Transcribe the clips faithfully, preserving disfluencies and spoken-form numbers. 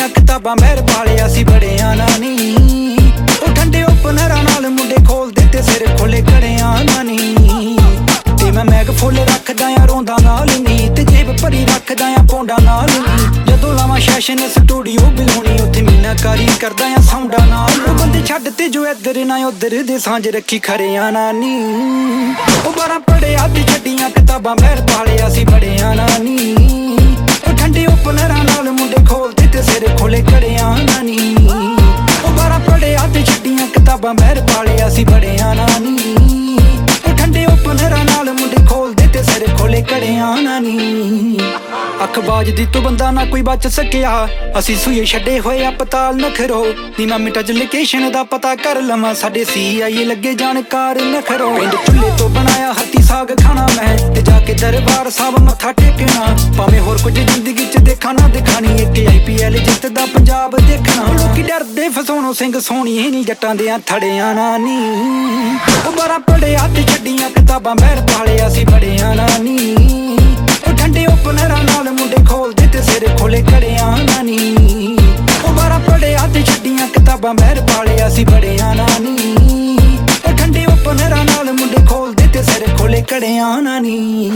ਛੱਡੀਆਂ ਕਿਤਾਬਾਂ ਮਹਿਰ ਪਾਲਿਆ ਸੀ ਬੜਿਆਂ ਨਾ ਨੀ। ਉਹ ਠੰਡੇ ਓਪਨਰਾਂ ਨਾਲ ਮੁੰਡੇ ਖੋਲਦੇ ਤੇ ਸਿਰ ਖੋਲੇ ਕੜਿਆਂ ਨਾ ਨੀ। ਤੇ ਮੈਂ ਮੈਗ ਫੁੱਲ ਰੱਖਦਾ ਆ ਰੋਂਦਾ ਨਾਲ ਨੀ, ਤੇ ਜੇਬ ਭਰੀ ਰੱਖਦਾ ਆ ਪੌਂਡਾ ਨਾਲ ਨੀ। ਜਦੋਂ ਲਾਵਾਂ ਸੈਸ਼ਨ ਸਟੂਡੀਓ ਬਿਲਾਉਣੀ ਉੱਥੇ ਮੀਨਾਕਾਰੀ ਕਰਦਾ ਆ ਸਾਊਂਡਾਂ ਨਾਲ। ਉਹ ਬੰਦੇ ਛੱਡ ਤੇ ਜੋ ਇੱਧਰ ਨਾ ਉੱਧਰ ਦੇ ਸਾਂਝ ਰੱਖੀ ਖਰਿਆਂ ਨਾ ਨੀ। ਉਹ ਬਾਰਾਂ ਪੜਿਆ ਤੇ ਛੱਡੀਆਂ ਕਿਤਾਬਾਂ ਮਹਿਰ ਪਾਲਿਆ ਸੀ ਬੜਿਆਂ ਨਾ ਨੀ। ਉਹ ਠੰਡੇ ਓਪਨਰਾਂ ਨਾਲ ਮੁੰਡੇ ਖੋਲਦੇ ਤੇ ਸਿਰ ਖੋਲੇ ਕੜਿਆਂ ਨਾ ਨੀ। ਉਹ ਬਾਰਾਂ ਪੜਿਆ ਤੇ ਛੱਡੀਆਂ ਕਿਤਾਬਾਂ ਮਹਿਰ ਪਾਲਿਆ ਸੀ ਬੜਿਆਂ ਨਾ ਨੀ। ਉਹ ਠੰਡੇ ਓਪਨਰਾਂ ਨਾਲ ਮੁੰਡੇ ਖੋਲਦੇ ਤੇ ਸਿਰ ਖੋਲੇ ਕੜਿਆਂ ਨਾ ਨੀ। ਅੱਖ ਬਾਜਦੀ ਤੋਂ ਬੰਦਾ ਨਾ ਕੋਈ ਬਚ ਸਕਿਆ, ਅਸੀਂ ਸੂਏ ਛੱਡੇ ਹੋਏ ਅਪਤਾਲ ਨਖਰੋ। ਨੀ ਮੈਂ ਮਿੰਟਾਂ ਚ ਲੋਕੇਸ਼ਨ ਦਾ ਪਤਾ ਕਰ ਲਵਾਂ, ਸਾਡੇ ਸੀ ਆਈ ਲੱਗੇ ਜਾਣਕਾਰ ਨਖਰੋ। ਪਿੰਡ ਚੁੱਲ੍ਹੇ ਤੋਂ ਬਣਾਇਆ ਹੱਥੀ ਸਾਗ ਖਾਣਾ ਮੈਂ, ਤੇ ਜਾ ਕੇ ਦਰਬਾਰ ਸਾਹਿਬ ਮੱਥਾ ਟੇਕਣਾ। ਭਾਵੇਂ ਹੋਰ ਕੁਝ ਜ਼ਿੰਦਗੀ ਚ ਦੇਖਾਂ ਨਾ ਦਿਖਾਣੀ, ਇੱਕ ਆਈ ਪੀ ਐਲ ਜਿੱਤਦਾ ਪੰਜਾਬ ਦੇਖਣਾ। ਲੋਕੀ ਡਰਦੇ ਫਸਾਉਣੋਂ ਸਿੰਘ ਸੋਹਣੀਏ ਨੀ ਜੱਟਾਂ ਦਿਆਂ ਥੜਿਆਂ ਨਾ ਨੀ। ਉਹ ਬਾਰਾਂ ਪੜਿਆ ਤੇ ਛੱਡੀਆਂ ਕਿਤਾਬਾਂ ਮਹਿਰ ਪਾਲਿਆ ਸੀ ਬੜਿਆਂ ਨਾ ਨੀ। ਉਹ ਠੰਡੇ ਓਪਨਰਾਂ ਨਾਲ ਮੁੰਡੇ ਖੋਲਦੇ ਤੇ ਸਿਰ ਖੋਲੇ ਕੜਿਆਂ ਨਾ ਨੀ। ਉਹ ਬਾਰਾਂ ਪੜਿਆ ਤੇ ਛੱਡੀਆਂ ਕਿਤਾਬਾਂ ਮਹਿਰ ਪਾਲਿਆ ਸੀ ਬੜਿਆਂ ਨਾ ਨੀ। ਉਹ ਠੰਡੇ ਓਪਨਰਾਂ ਨਾਲ ਮੁੰਡੇ ਖੋਲਦੇ ਤੇ ਸਿਰ ਖੋਲੇ ਕੜਿਆਂ ਨਾ ਨੀ।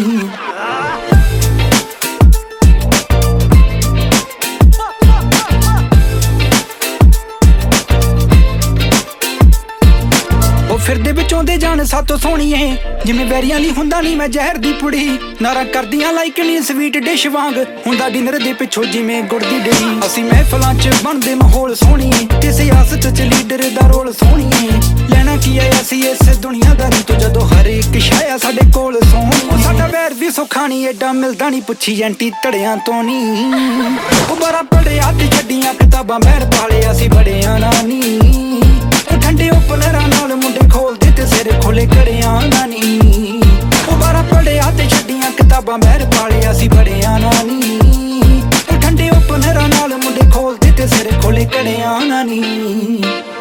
ਫਿਰਦੇ ਵਿੱਚੋਂ ਦੇ ਜਾਣ ਸਾਤੋਂ ਸੋਹਣੀਏ, ਜਿਵੇਂ ਵੈਰੀਆਂ ਲਈ ਹੁੰਦਾ ਨੀ ਮੈਂ ਜ਼ਹਿਰ ਦੀ ਪੁੜੀ। ਨਾਰਾਂ ਕਰਦੀਆਂ ਲਾਈਕ ਨੀ ਸਵੀਟ ਡਿਸ਼ ਵਾਂਗ, ਹੁੰਦਾ ਡਿਨਰ ਦੇ ਪਿੱਛੋਂ ਜਿਵੇਂ ਗੁੜ ਦੀ ਡੇਰੀ। ਅਸੀਂ ਮਹਿਫਲਾਂ ਚ ਬਣਦੇ ਮਾਹੌਲ ਸੋਹਣੀਏ, ਤੇ ਸਿਆਸਤ ਚ ਲੀਡਰ ਦਾ ਰੋਲ ਸੋਹਣੀਏ। ਲੈਣਾ ਕੀ ਆ ਅਸੀਂ ਇਸ ਦੁਨੀਆਦਾਰੀ ਤੋਂ, ਜਦੋਂ ਹਰ ਇੱਕ ਸ਼ਾਇਆ ਸਾਡੇ ਕੋਲ ਸੋਹਣੀ। ਉਹ ਸਾਡਾ ਵੈਰ ਵੀ ਸੌਖਾ ਨੀ ਏਡਾ ਮਿਲਦਾ ਨੀ, ਪੁੱਛੀ ਐਂਟੀ ਧੜਿਆਂ ਤੋਂ ਨੀ। ਉਹ ਬਾਰਾਂ ਪੜਿਆ ਤੇ ਛੱਡੀਆਂ ਕਿਤਾਬਾਂ ਮਹਿਰ ਪਾਲਿਆ ਸੀ ਬੜਿਆਂ ਨਾ ਨੀ। ਉਹ ਠੰਡੇ ਓਪਨਰਾਂ ਨਾਲ ਮੁੰਡੇ ਖੋਲਦੇ ਤੇ ਸਿਰ ਖੋਲੇ ਕੜਿਆਂ ਨਾ ਨੀ। ਉਹ ਬਾਰਾਂ ਪੜਿਆ ਤੇ ਛੱਡੀਆਂ ਕਿਤਾਬਾਂ ਮਹਿਰ ਪਾਲਿਆ ਸੀ ਬੜਿਆਂ ਨਾ ਨੀ। ਉਹ ਠੰਡੇ ਓਪਨਰਾਂ ਨਾਲ ਮੁੰਡੇ ਖੋਲਦੇ ਤੇ ਸਿਰ ਖੋਲੇ ਕੜਿਆਂ ਨਾ ਨੀ।